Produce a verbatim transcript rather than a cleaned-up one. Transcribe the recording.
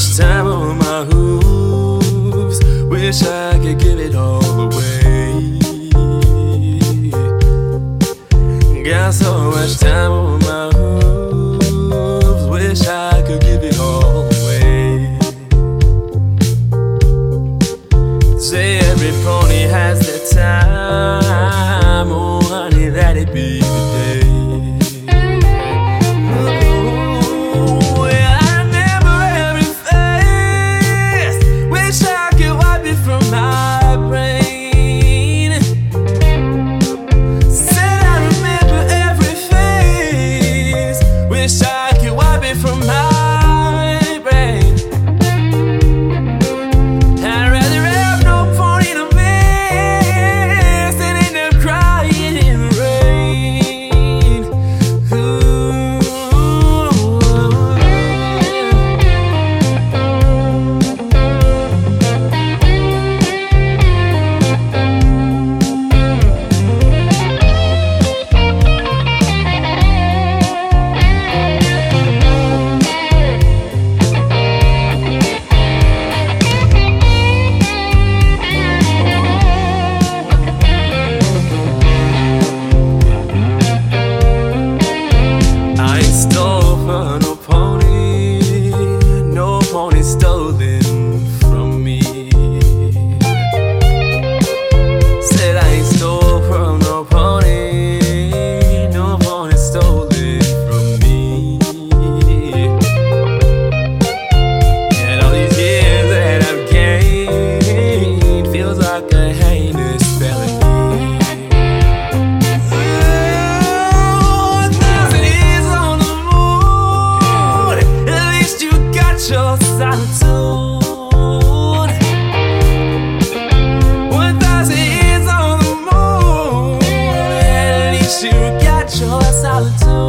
much time on my hooves. Wish I could give it all away. Got so much time on my hooves. Wish I could give it all away. Say every pony has their time. Oh honey, that it be the day. Stolen from me. Said I ain't stole from no pony. No pony stolen from me. And all these years that I've gained feels like a heinous felony. Ooh, a thousand years on the moon. At least you got your solitude. One thousand years on the moon. At least you got your solitude.